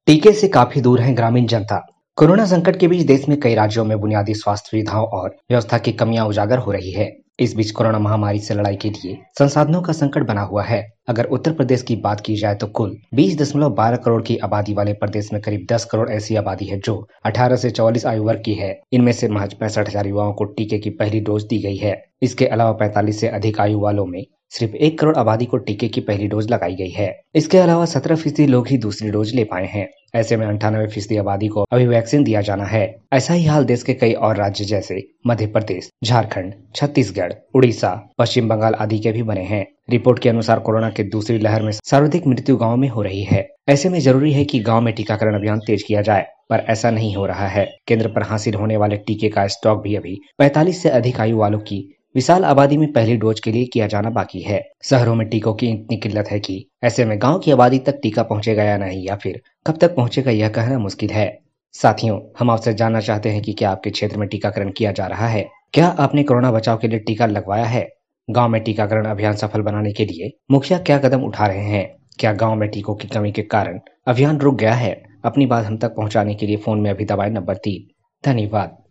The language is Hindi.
टीके से काफी दूर है ग्रामीण जनता। कोरोना संकट के बीच देश में कई राज्यों में बुनियादी स्वास्थ्य सुविधाओं और व्यवस्था की कमियां उजागर हो रही है। इस बीच कोरोना महामारी से लड़ाई के लिए संसाधनों का संकट बना हुआ है। अगर उत्तर प्रदेश की बात की जाए तो कुल 20.12 करोड़ की आबादी वाले प्रदेश में करीब 10 करोड़ ऐसी आबादी है जो 18 से 44 आयु वर्ग की है। इनमें से महज 65,000 युवाओं को टीके की पहली डोज दी गई है। इसके अलावा 45 से अधिक आयु वालों में सिर्फ 1 करोड़ आबादी को टीके की पहली डोज लगाई गई है। इसके अलावा 17% लोग ही दूसरी डोज ले पाए हैं। ऐसे में 98% आबादी को अभी वैक्सीन दिया जाना है। ऐसा ही हाल देश के कई और राज्य जैसे मध्य प्रदेश, झारखंड, छत्तीसगढ़, उड़ीसा, पश्चिम बंगाल आदि के भी बने हैं। रिपोर्ट के अनुसार कोरोना की दूसरी लहर में सर्वाधिक मृत्यु गाँव में हो रही है। ऐसे में जरूरी है कि गाँव में टीकाकरण अभियान तेज किया जाए, पर ऐसा नहीं हो रहा है। केंद्र पर हासिल होने वाले टीके का स्टॉक भी अभी 45 से अधिक आयु वालों की विशाल आबादी में पहली डोज के लिए किया जाना बाकी है। शहरों में टीकों की इतनी किल्लत है कि ऐसे में गांव की आबादी तक टीका पहुंचेगा या नहीं, या फिर कब तक पहुंचेगा यह कहना मुश्किल है। साथियों, हम आपसे जानना चाहते हैं कि क्या आपके क्षेत्र में टीकाकरण किया जा रहा है? क्या आपने कोरोना बचाव के लिए टीका लगवाया है? गांव में टीकाकरण अभियान सफल बनाने के लिए मुखिया क्या कदम उठा रहे हैं? क्या गांव में टीकों की कमी के कारण अभियान रुक गया है? अपनी बात हम तक पहुंचाने के लिए फोन में अभी दबाएं नंबर 3। धन्यवाद।